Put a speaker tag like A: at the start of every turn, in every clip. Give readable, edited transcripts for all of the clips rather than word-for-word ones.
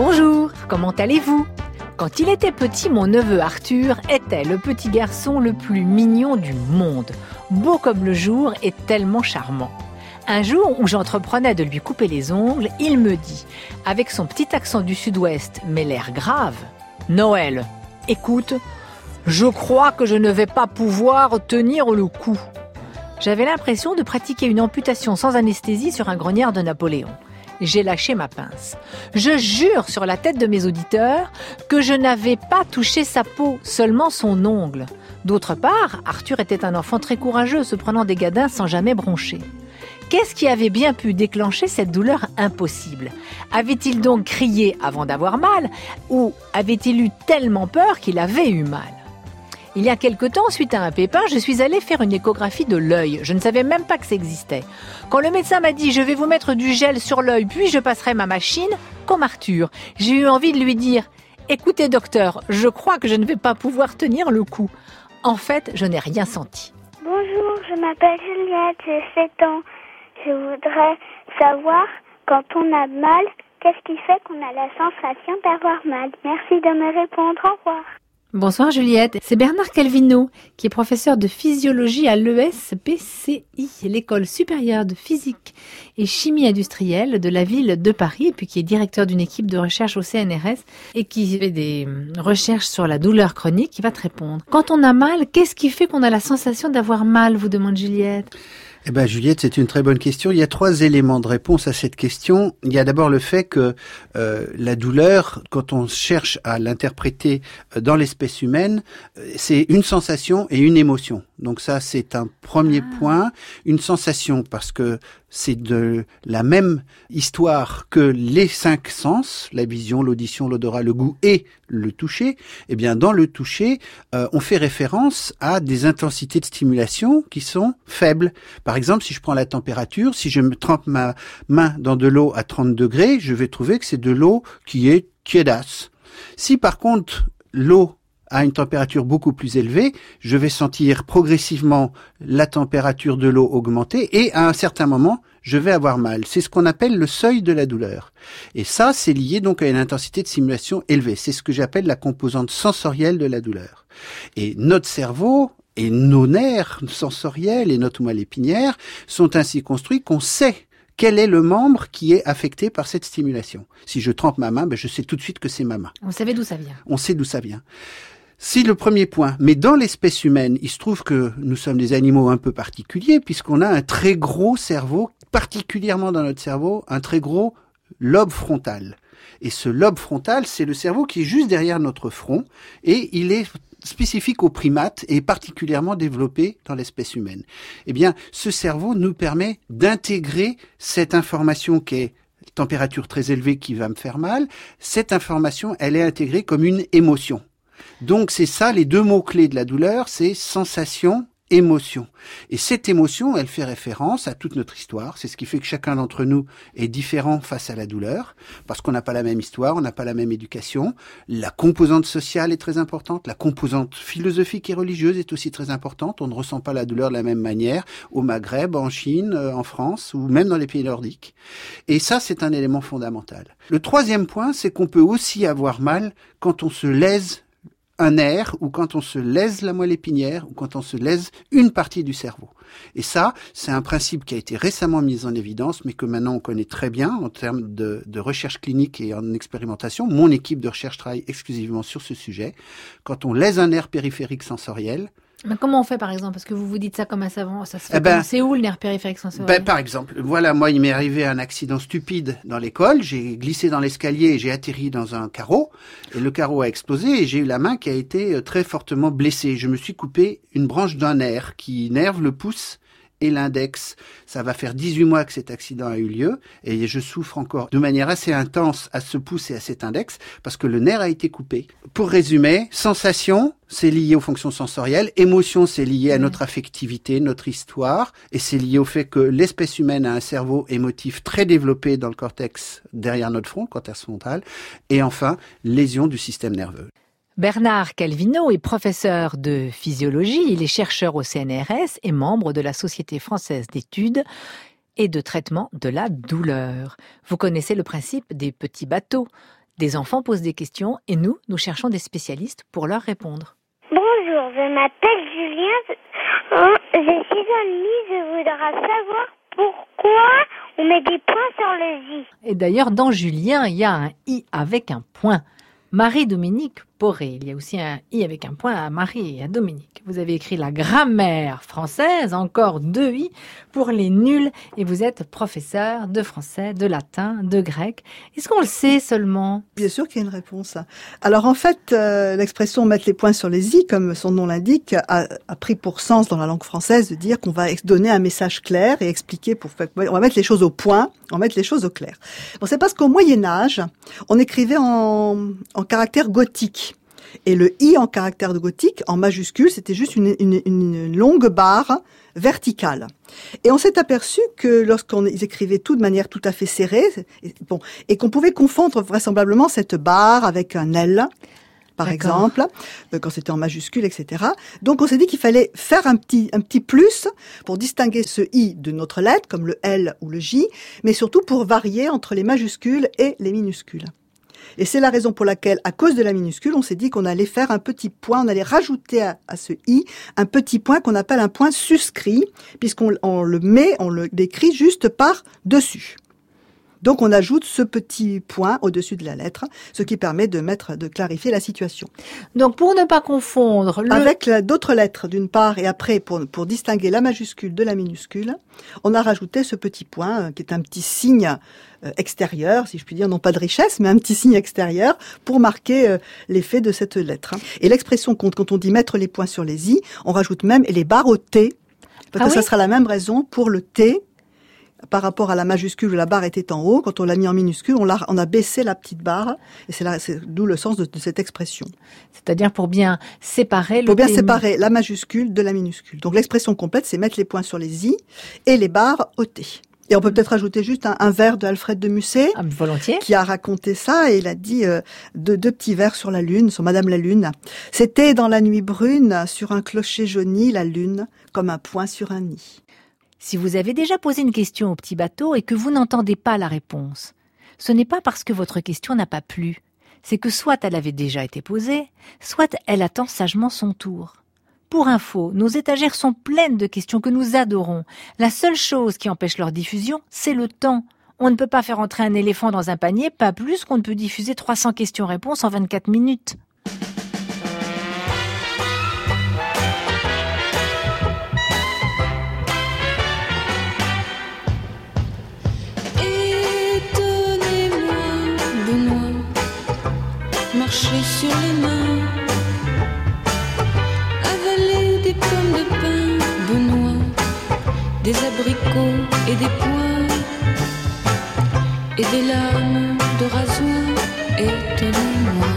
A: Bonjour, comment allez-vous ? Quand il était petit, mon neveu Arthur était le petit garçon le plus mignon du monde, beau comme le jour et tellement charmant. Un jour où j'entreprenais de lui couper les ongles, il me dit, avec son petit accent du sud-ouest, mais l'air grave, « Noël, écoute, je crois que je ne vais pas pouvoir tenir le coup. » J'avais l'impression de pratiquer une amputation sans anesthésie sur un grognard de Napoléon. J'ai lâché ma pince. Je jure sur la tête de mes auditeurs que je n'avais pas touché sa peau, seulement son ongle. D'autre part, Arthur était un enfant très courageux, se prenant des gadins sans jamais broncher. Qu'est-ce qui avait bien pu déclencher cette douleur impossible ? Avait-il donc crié avant d'avoir mal, ou avait-il eu tellement peur qu'il avait eu mal ? Il y a quelque temps, suite à un pépin, je suis allée faire une échographie de l'œil. Je ne savais même pas que ça existait. Quand le médecin m'a dit « je vais vous mettre du gel sur l'œil, puis je passerai ma machine », comme Arthur, j'ai eu envie de lui dire « écoutez docteur, je crois que je ne vais pas pouvoir tenir le coup ». En fait, je n'ai rien senti.
B: Bonjour, je m'appelle Juliette, j'ai 7 ans. Je voudrais savoir, quand on a mal, qu'est-ce qui fait qu'on a la sensation d'avoir mal ? Merci de me répondre, au revoir.
A: Bonsoir Juliette, c'est Bernard Calvino qui est professeur de physiologie à l'ESPCI, l'école supérieure de physique et chimie industrielle de la ville de Paris, et puis qui est directeur d'une équipe de recherche au CNRS et qui fait des recherches sur la douleur chronique, qui va te répondre. Quand on a mal, qu'est-ce qui fait qu'on a la sensation d'avoir mal, vous demande Juliette ?
C: Eh ben, Juliette, c'est une très bonne question. Il y a 3 éléments de réponse à cette question. Il y a d'abord le fait que la douleur, quand on cherche à l'interpréter dans l'espèce humaine, c'est une sensation et une émotion. Donc ça, c'est un premier point. Une sensation parce que c'est de la même histoire que les 5 sens, la vision, l'audition, l'odorat, le goût et le toucher. Eh bien, dans le toucher, on fait référence à des intensités de stimulation qui sont faibles. Par exemple, si je prends la température, si je me trempe ma main dans de l'eau à 30 degrés, je vais trouver que c'est de l'eau qui est tiédasse. Si par contre, l'eau à une température beaucoup plus élevée, je vais sentir progressivement la température de l'eau augmenter et à un certain moment, je vais avoir mal. C'est ce qu'on appelle le seuil de la douleur. Et ça, c'est lié donc à une intensité de stimulation élevée. C'est ce que j'appelle la composante sensorielle de la douleur. Et notre cerveau et nos nerfs sensoriels et notre moelle épinière sont ainsi construits qu'on sait quel est le membre qui est affecté par cette stimulation. Si je trempe ma main, je sais tout de suite que c'est ma main.
A: On savait d'où ça vient.
C: On sait d'où ça vient. C'est le premier point. Mais dans l'espèce humaine, il se trouve que nous sommes des animaux un peu particuliers puisqu'on a un très gros cerveau, particulièrement dans notre cerveau, un très gros lobe frontal. Et ce lobe frontal, c'est le cerveau qui est juste derrière notre front et il est spécifique aux primates et particulièrement développé dans l'espèce humaine. Eh bien, ce cerveau nous permet d'intégrer cette information qui est température très élevée qui va me faire mal. Cette information, elle est intégrée comme une émotion. Donc c'est ça, les 2 mots-clés de la douleur, c'est sensation, émotion. Et cette émotion, elle fait référence à toute notre histoire. C'est ce qui fait que chacun d'entre nous est différent face à la douleur, parce qu'on n'a pas la même histoire, on n'a pas la même éducation. La composante sociale est très importante, la composante philosophique et religieuse est aussi très importante. On ne ressent pas la douleur de la même manière au Maghreb, en Chine, en France, ou même dans les pays nordiques. Et ça, c'est un élément fondamental. Le 3e point, c'est qu'on peut aussi avoir mal quand on se lèse un nerf ou quand on se lèse la moelle épinière ou quand on se lèse une partie du cerveau. Et ça, c'est un principe qui a été récemment mis en évidence, mais que maintenant on connaît très bien en termes de recherche clinique et en expérimentation. Mon équipe de recherche travaille exclusivement sur ce sujet. Quand on lèse un nerf périphérique sensoriel,
A: mais comment on fait par exemple ? Parce que vous dites ça comme un savant, ça se fait c'est où le nerf périphérique sensoriel ?
C: Par exemple, voilà, moi il m'est arrivé un accident stupide dans l'école, j'ai glissé dans l'escalier et j'ai atterri dans un carreau, et le carreau a explosé et j'ai eu la main qui a été très fortement blessée. Je me suis coupé une branche d'un nerf qui innerve le pouce et l'index. Ça va faire 18 mois que cet accident a eu lieu et je souffre encore de manière assez intense à ce pouce et à cet index parce que le nerf a été coupé. Pour résumer, sensation, c'est lié aux fonctions sensorielles. Émotion, c'est lié à notre affectivité, notre histoire. Et c'est lié au fait que l'espèce humaine a un cerveau émotif très développé dans le cortex derrière notre front, le cortex frontal. Et enfin, lésion du système nerveux.
A: Bernard Calvino est professeur de physiologie, il est chercheur au CNRS et membre de la Société française d'études et de traitement de la douleur. Vous connaissez le principe des petits bateaux. Des enfants posent des questions et nous cherchons des spécialistes pour leur répondre.
B: Bonjour, je m'appelle Julien, j'ai 6 ans et demi, je voudrais savoir pourquoi on met des points sur le i.
A: Et d'ailleurs, dans Julien, il y a un i avec un point. Marie-Dominique Poré. Il y a aussi un i avec un point à Marie et à Dominique. Vous avez écrit la grammaire française, encore 2 i pour les nuls. Et vous êtes professeur de français, de latin, de grec. Est-ce qu'on le sait seulement?
D: Bien sûr qu'il y a une réponse. Alors en fait, l'expression mettre les points sur les i, comme son nom l'indique, a pris pour sens dans la langue française de dire qu'on va donner un message clair et expliquer on va mettre les choses au point, on va mettre les choses au clair. Bon, c'est parce qu'au Moyen-Âge, on écrivait en caractère gothique. Et le i en caractère gothique, en majuscule, c'était juste une longue barre verticale. Et on s'est aperçu que lorsqu'ils écrivaient tout de manière tout à fait serrée, et qu'on pouvait confondre vraisemblablement cette barre avec un L, par exemple, quand c'était en majuscule, etc. Donc on s'est dit qu'il fallait faire un petit plus pour distinguer ce i de notre lettre, comme le L ou le J, mais surtout pour varier entre les majuscules et les minuscules. Et c'est la raison pour laquelle, à cause de la minuscule, on s'est dit qu'on allait faire un petit point, on allait rajouter à ce i un petit point qu'on appelle un point suscrit, puisqu'on l'écrit juste par-dessus. Donc on ajoute ce petit point au-dessus de la lettre, ce qui permet de clarifier la situation.
A: Donc pour ne pas confondre
D: avec d'autres lettres d'une part, et après pour distinguer la majuscule de la minuscule, on a rajouté ce petit point qui est un petit signe extérieur, si je puis dire, non pas de richesse, mais un petit signe extérieur pour marquer l'effet de cette lettre. Et l'expression quand on dit mettre les points sur les i, on rajoute même les barres au t, parce que ça sera la même raison pour le t. Par rapport à la majuscule où la barre était en haut, quand on l'a mis en minuscule, on a baissé la petite barre, et c'est d'où le sens de cette expression.
A: C'est-à-dire pour bien séparer
D: séparer la majuscule de la minuscule. Donc l'expression complète, c'est mettre les points sur les i et les barres au t. Et on peut peut-être ajouter juste un vers de Alfred de Musset,
A: volontiers,
D: qui a raconté ça, et il a dit deux petits vers sur la lune, sur Madame la Lune. C'était dans la nuit brune, sur un clocher jauni, la lune, comme un point sur un nid.
A: Si vous avez déjà posé une question au petit bateau et que vous n'entendez pas la réponse, ce n'est pas parce que votre question n'a pas plu. C'est que soit elle avait déjà été posée, soit elle attend sagement son tour. Pour info, nos étagères sont pleines de questions que nous adorons. La seule chose qui empêche leur diffusion, c'est le temps. On ne peut pas faire entrer un éléphant dans un panier, pas plus qu'on ne peut diffuser 300 questions-réponses en 24 minutes.
E: Marcher sur les mains, avaler des pommes de pin, Benoît, des abricots et des pois, et des lames de rasoir, étonnez-moi.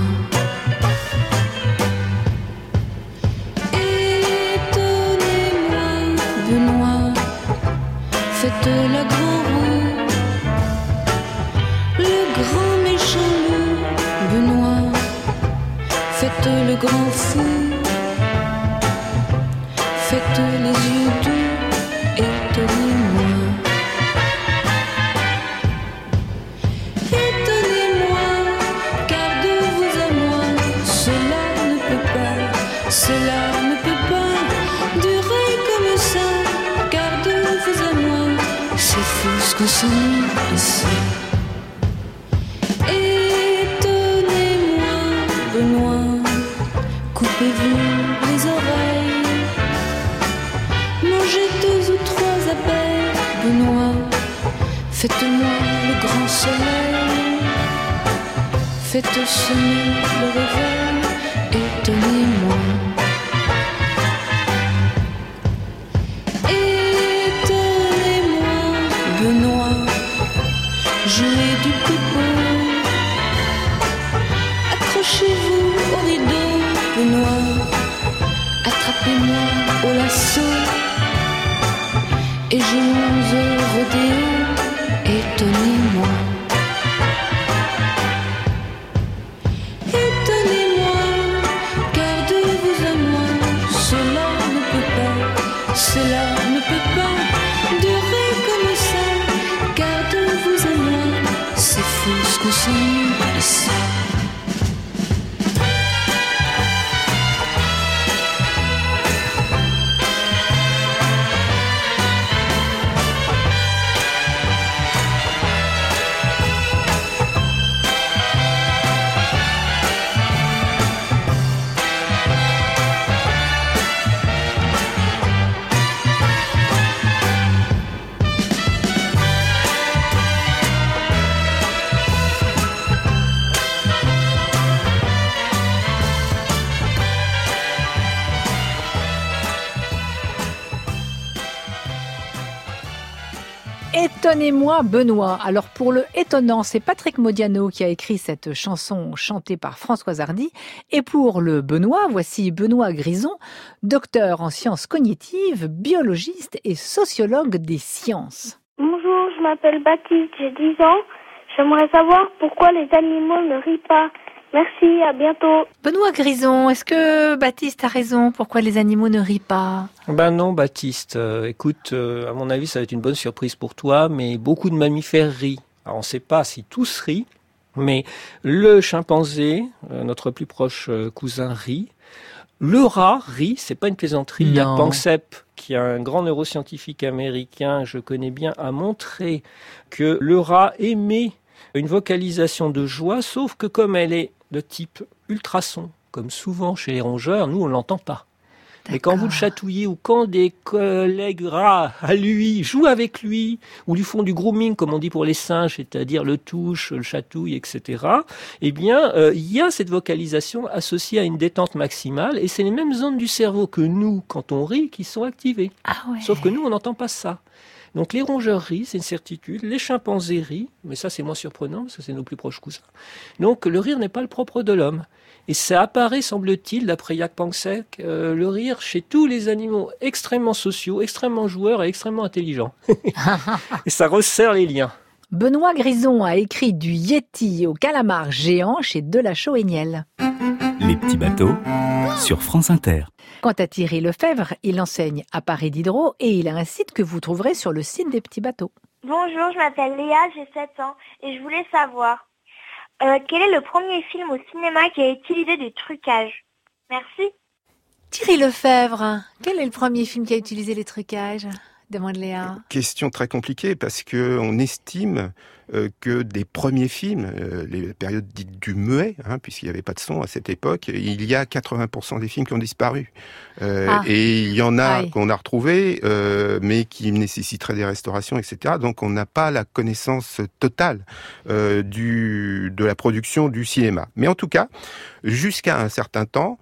E: Étonnez-moi, Benoît, faites la grand roue, le grand méchant loup, Benoît, faites le grand fou, faites les yeux doux, étonnez-moi. Étonnez-moi, car de vous à moi, cela ne peut pas durer comme ça, car de vous à moi, c'est fou ce qu'on s'ennuie ici. Benoît, coupez-vous les oreilles, mangez 2 ou 3 abeilles, Benoît, faites-moi le grand soleil, faites sonner le réveil, étonnez-moi. Étonnez-moi, Benoît, jouez du pipeau, accrochez-vous au rideau, Benoît, attrapez-moi au lasso, et jouons au rodéo, étonnez-moi. Étonnez-moi, car de vous à moi, cela ne peut pas durer comme ça, car de vous à moi, c'est fou ce qu'on s'ennuie ici.
A: Étonnez-moi, Benoît. Alors pour le étonnant, c'est Patrick Modiano qui a écrit cette chanson chantée par Françoise Hardy. Et pour le Benoît, voici Benoît Grison, docteur en sciences cognitives, biologiste et sociologue des sciences.
B: Bonjour, je m'appelle Baptiste, j'ai 10 ans. J'aimerais savoir pourquoi les animaux ne rient pas. Merci, à bientôt.
A: Benoît Grison, est-ce que Baptiste a raison? Pourquoi les animaux ne rient pas?
F: Ben non, Baptiste. Écoute, à mon avis, ça va être une bonne surprise pour toi, mais beaucoup de mammifères rient. Alors, on ne sait pas si tous rient, mais le chimpanzé, notre plus proche cousin, rit. Le rat rit, c'est pas une plaisanterie. Jack Panksepp, qui est un grand neuroscientifique américain, je connais bien, a montré que le rat émet une vocalisation de joie, sauf que comme elle est de type ultrason, comme souvent chez les rongeurs, nous on l'entend pas. Mais quand vous le chatouillez ou quand des collègues rats à lui jouent avec lui ou lui font du grooming, comme on dit pour les singes, c'est-à-dire le touche, le chatouille, etc., eh bien, il y a cette vocalisation associée à une détente maximale et c'est les mêmes zones du cerveau que nous, quand on rit, qui sont activées.
A: Ah ouais.
F: Sauf que nous, on n'entend pas ça. Donc les rongeurs rient, c'est une certitude. Les chimpanzés rient, mais ça c'est moins surprenant parce que c'est nos plus proches cousins. Donc le rire n'est pas le propre de l'homme. Et ça apparaît, semble-t-il, d'après Jack Panksepp, le rire chez tous les animaux extrêmement sociaux, extrêmement joueurs et extrêmement intelligents. Et ça resserre les liens.
A: Benoît Grison a écrit du Yéti au calamar géant chez Delachaux et Niel.
G: Les petits bateaux sur France Inter.
A: Quant à Thierry Lefebvre, il enseigne à Paris Diderot et il a un site que vous trouverez sur le site des petits bateaux.
H: Bonjour, je m'appelle Léa, j'ai 7 ans et je voulais savoir quel est le premier film au cinéma qui a utilisé du trucage? Merci.
A: Thierry Lefebvre, quel est le premier film qui a utilisé les trucages? Demande Léa.
I: Question très compliquée parce que on estime que des premiers films, les périodes dites du muet, puisqu'il n'y avait pas de son à cette époque, il y a 80% des films qui ont disparu. Et il y en a qu'on a retrouvés, mais qui nécessiteraient des restaurations, etc. Donc on n'a pas la connaissance totale de la production du cinéma. Mais en tout cas, jusqu'à un certain temps,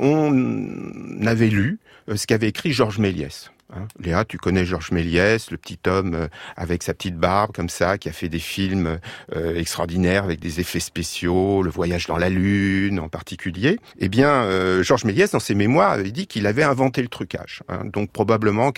I: on avait lu ce qu'avait écrit Georges Méliès. Léa, tu connais Georges Méliès, le petit homme avec sa petite barbe comme ça, qui a fait des films extraordinaires avec des effets spéciaux, Le Voyage dans la Lune en particulier. Eh bien, Georges Méliès, dans ses mémoires, avait dit qu'il avait inventé le trucage. Donc probablement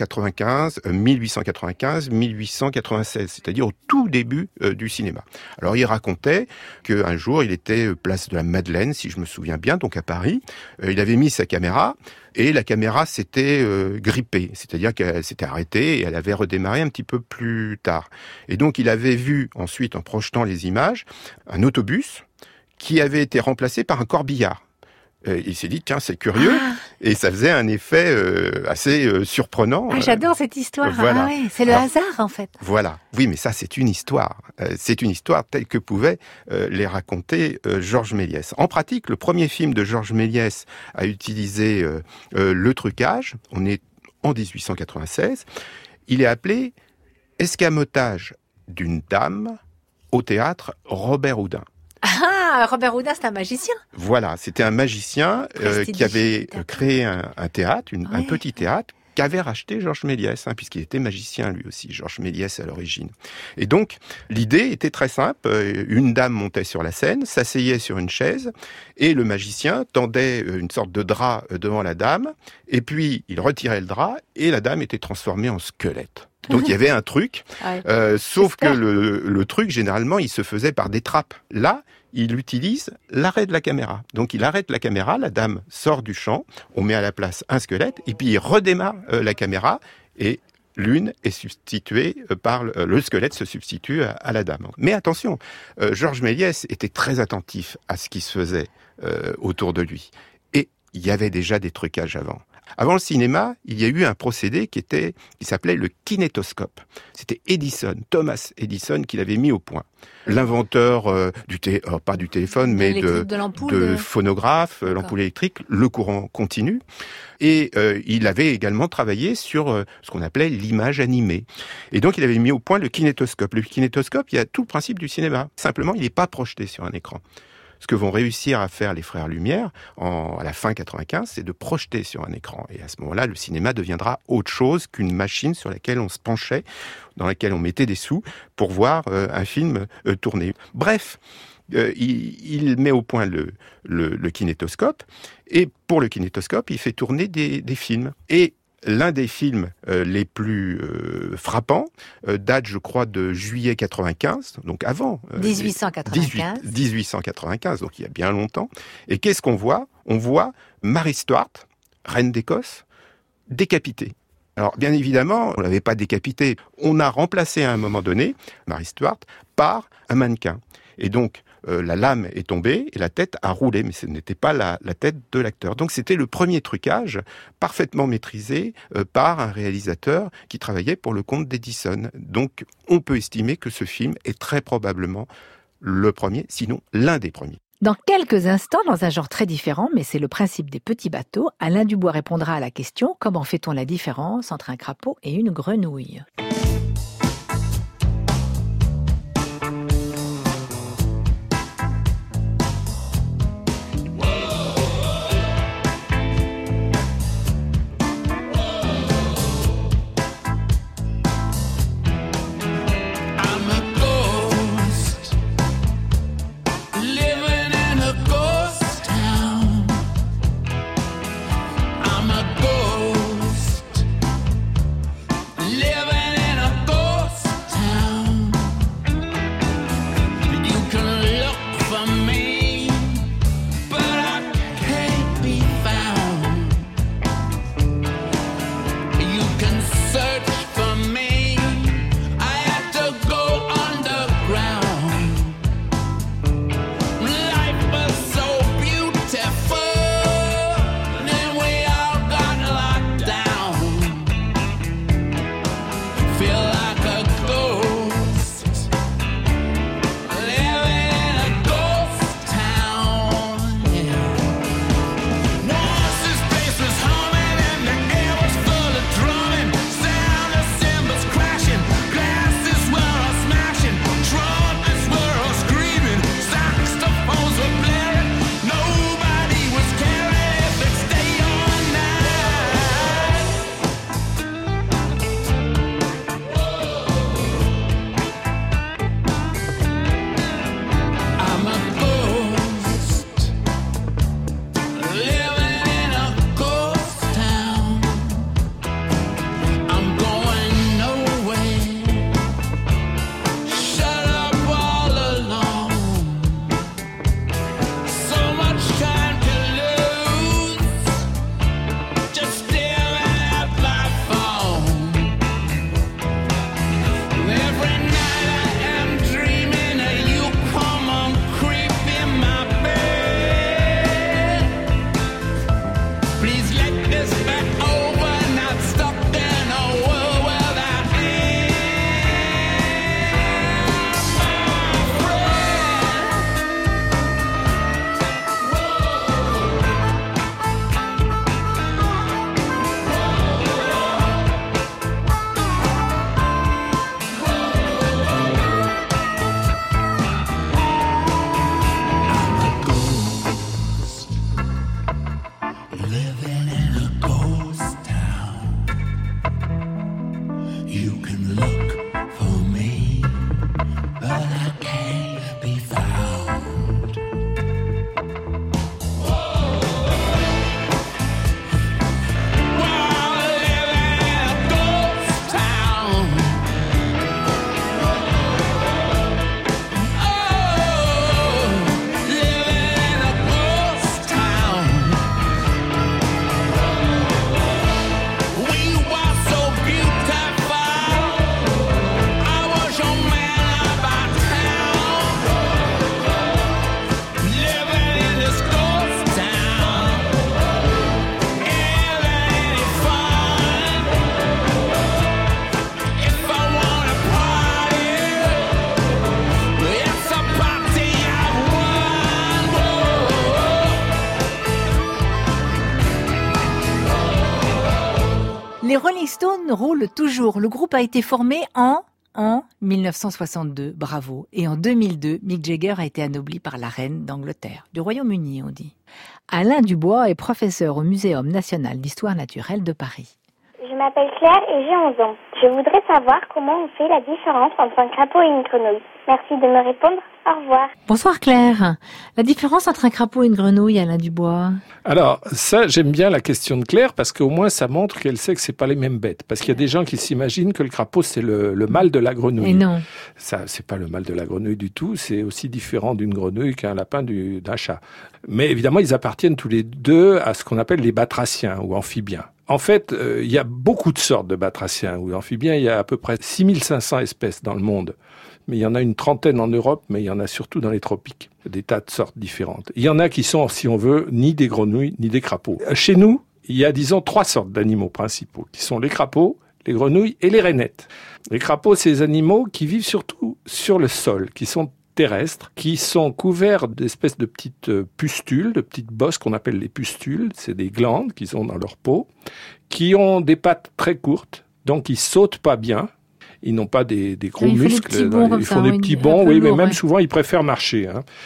I: 1895, c'est-à-dire au tout début du cinéma. Alors il racontait qu'un jour, il était place de la Madeleine, si je me souviens bien, donc à Paris. Il avait mis sa caméra. Et la caméra s'était grippée, c'est-à-dire qu'elle s'était arrêtée et elle avait redémarré un petit peu plus tard. Et donc il avait vu ensuite, en projetant les images, un autobus qui avait été remplacé par un corbillard. Il s'est dit, tiens, c'est curieux, et ça faisait un effet assez surprenant.
A: J'adore cette histoire.
I: Voilà.
A: C'est le hasard, en fait.
I: Voilà. Oui, mais ça, c'est une histoire. C'est une histoire telle que pouvait les raconter Georges Méliès. En pratique, le premier film de Georges Méliès a utilisé le trucage. On est en 1896. Il est appelé « Escamotage d'une dame au théâtre Robert Houdin ».
A: Robert Houdin, c'est un magicien.
I: Voilà, c'était un magicien qui avait créé un théâtre, un petit théâtre, qu'avait racheté Georges Méliès, puisqu'il était magicien lui aussi, Georges Méliès à l'origine. Et donc, l'idée était très simple. Une dame montait sur la scène, s'asseyait sur une chaise, et le magicien tendait une sorte de drap devant la dame, et puis il retirait le drap, et la dame était transformée en squelette. Donc il y avait un truc, sauf que le truc, généralement, il se faisait par des trappes. Là, il utilise l'arrêt de la caméra. Donc il arrête la caméra, la dame sort du champ, on met à la place un squelette, et puis il redémarre la caméra, et l'une est substituée par le squelette se substitue à la dame. Mais attention, Georges Méliès était très attentif à ce qui se faisait autour de lui. Et il y avait déjà des trucages avant. Avant le cinéma, il y a eu un procédé qui s'appelait le kinétoscope. C'était Edison, Thomas Edison, qui l'avait mis au point. L'inventeur pas du téléphone, mais de phonographe, l'ampoule électrique, le courant continu. Et il avait également travaillé sur ce qu'on appelait l'image animée. Et donc, il avait mis au point le kinétoscope. Le kinétoscope, il y a tout le principe du cinéma. Simplement, il n'est pas projeté sur un écran. Ce que vont réussir à faire les frères Lumière à la fin 95, c'est de projeter sur un écran. Et à ce moment-là, le cinéma deviendra autre chose qu'une machine sur laquelle on se penchait, dans laquelle on mettait des sous pour voir un film tourner. Bref, il met au point le kinétoscope, et pour le kinétoscope, il fait tourner des films. Et l'un des films les plus frappants date, je crois, de juillet 95, donc avant 1895, donc il y a bien longtemps. Et qu'est-ce qu'on voit ? On voit Marie Stuart, reine d'Écosse, décapitée. Alors, bien évidemment, on l'avait pas décapitée. On a remplacé à un moment donné Marie Stuart par un mannequin. Et donc, la lame est tombée et la tête a roulé, mais ce n'était pas la tête de l'acteur. Donc c'était le premier trucage parfaitement maîtrisé par un réalisateur qui travaillait pour le compte d'Edison. Donc on peut estimer que ce film est très probablement le premier, sinon l'un des premiers.
A: Dans quelques instants, dans un genre très différent, mais c'est le principe des petits bateaux, Alain Dubois répondra à la question « Comment fait-on la différence entre un crapaud et une grenouille ?» Les Rolling Stones roulent toujours. Le groupe a été formé en En 1962, bravo. Et en 2002, Mick Jagger a été anobli par la reine d'Angleterre, du Royaume-Uni, on dit. Alain Dubois est professeur au Muséum national d'histoire naturelle de Paris.
B: Je m'appelle Claire et j'ai 11 ans. Je voudrais savoir comment on fait la différence entre un crapaud et une grenouille. Merci de me répondre. Au revoir.
A: Bonsoir Claire. La différence entre un crapaud et une grenouille, Alain Dubois?
J: Alors, ça, j'aime bien la question de Claire parce qu'au moins ça montre qu'elle sait que c'est pas les mêmes bêtes. Parce qu'il y a des gens qui s'imaginent que le crapaud, c'est le mâle de la grenouille.
A: Et non.
J: Ça, c'est pas le mâle de la grenouille du tout. C'est aussi différent d'une grenouille qu'un lapin d'un chat. Mais évidemment, ils appartiennent tous les deux à ce qu'on appelle les batraciens ou amphibiens. En fait, il y a beaucoup de sortes de batraciens ou amphibiens. Il y a à peu près 6500 espèces dans le monde. Mais il y en a une trentaine en Europe, mais il y en a surtout dans les tropiques. Des tas de sortes différentes. Il y en a qui sont, si on veut, ni des grenouilles, ni des crapauds. Chez nous, il y a, disons, 3 sortes d'animaux principaux, qui sont les crapauds, les grenouilles et les rainettes. Les crapauds, c'est des animaux qui vivent surtout sur le sol, qui sont terrestres, qui sont couverts d'espèces de petites pustules, de petites bosses qu'on appelle les pustules. C'est des glandes qu'ils ont dans leur peau, qui ont des pattes très courtes, donc ils sautent pas bien. Ils n'ont pas des gros muscles. Ils font des petits bonds, oui, mais même souvent, ils préfèrent marcher.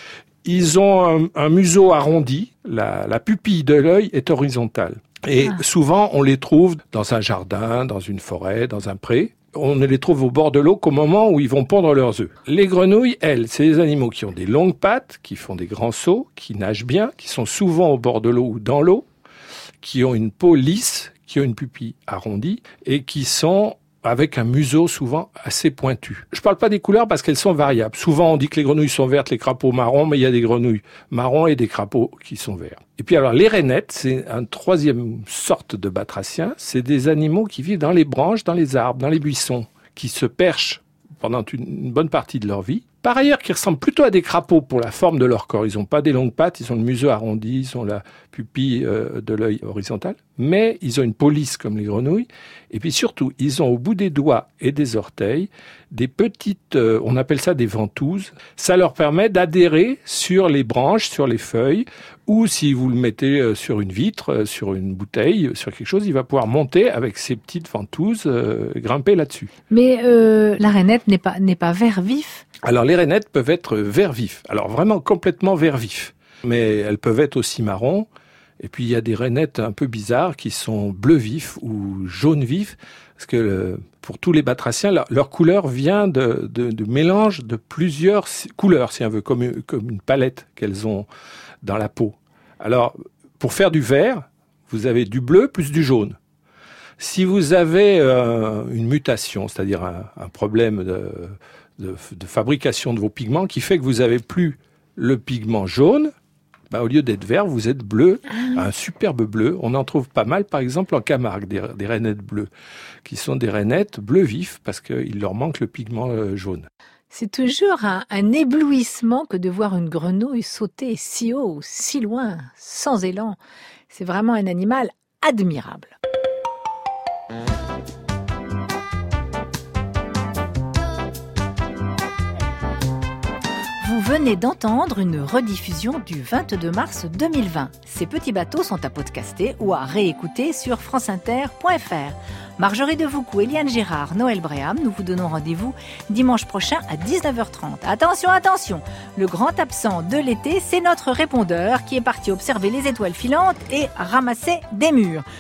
J: Ils ont un museau arrondi. La pupille de l'œil est horizontale. Et souvent, on les trouve dans un jardin, dans une forêt, dans un pré. On ne les trouve au bord de l'eau qu'au moment où ils vont pondre leurs œufs. Les grenouilles, elles, c'est des animaux qui ont des longues pattes, qui font des grands sauts, qui nagent bien, qui sont souvent au bord de l'eau ou dans l'eau, qui ont une peau lisse, qui ont une pupille arrondie et qui sont avec un museau souvent assez pointu. Je parle pas des couleurs parce qu'elles sont variables. Souvent, on dit que les grenouilles sont vertes, les crapauds marrons, mais il y a des grenouilles marrons et des crapauds qui sont verts. Et puis alors, les rainettes, c'est une troisième sorte de batraciens. C'est des animaux qui vivent dans les branches, dans les arbres, dans les buissons, qui se perchent pendant une bonne partie de leur vie. Par ailleurs, qui ressemblent plutôt à des crapauds pour la forme de leur corps. Ils n'ont pas des longues pattes, ils ont le museau arrondi, ils ont la pupille de l'œil horizontale, mais ils ont une peau lisse comme les grenouilles. Et puis surtout, ils ont au bout des doigts et des orteils des petites, on appelle ça des ventouses. Ça leur permet d'adhérer sur les branches, sur les feuilles, ou si vous le mettez sur une vitre, sur une bouteille, sur quelque chose, il va pouvoir monter avec ces petites ventouses, grimper là-dessus.
A: Mais la rainette n'est pas vert vif?
J: Alors les rainettes peuvent être vert vif, alors vraiment complètement vert vif, mais elles peuvent être aussi marron. Et puis il y a des rainettes un peu bizarres qui sont bleu vif ou jaune vif, parce que pour tous les batraciens, leur couleur vient de mélange de plusieurs couleurs, si on veut, comme une palette qu'elles ont dans la peau. Alors pour faire du vert, vous avez du bleu plus du jaune. Si vous avez une mutation, c'est-à-dire un problème de fabrication de vos pigments qui fait que vous avez plus le pigment jaune, au lieu d'être vert, vous êtes bleu, un superbe bleu. On en trouve pas mal, par exemple, en Camargue, des rainettes bleues, qui sont des rainettes bleu vif, parce qu'il leur manque le pigment jaune.
A: C'est toujours un éblouissement que de voir une grenouille sauter si haut, si loin, sans élan. C'est vraiment un animal admirable. Vous venez d'entendre une rediffusion du 22 mars 2020. Ces petits bateaux sont à podcaster ou à réécouter sur franceinter.fr. Marjorie Devoucou, Eliane Gérard, Noël Bréham, nous vous donnons rendez-vous dimanche prochain à 19h30. Attention, attention, le grand absent de l'été, c'est notre répondeur qui est parti observer les étoiles filantes et ramasser des murs.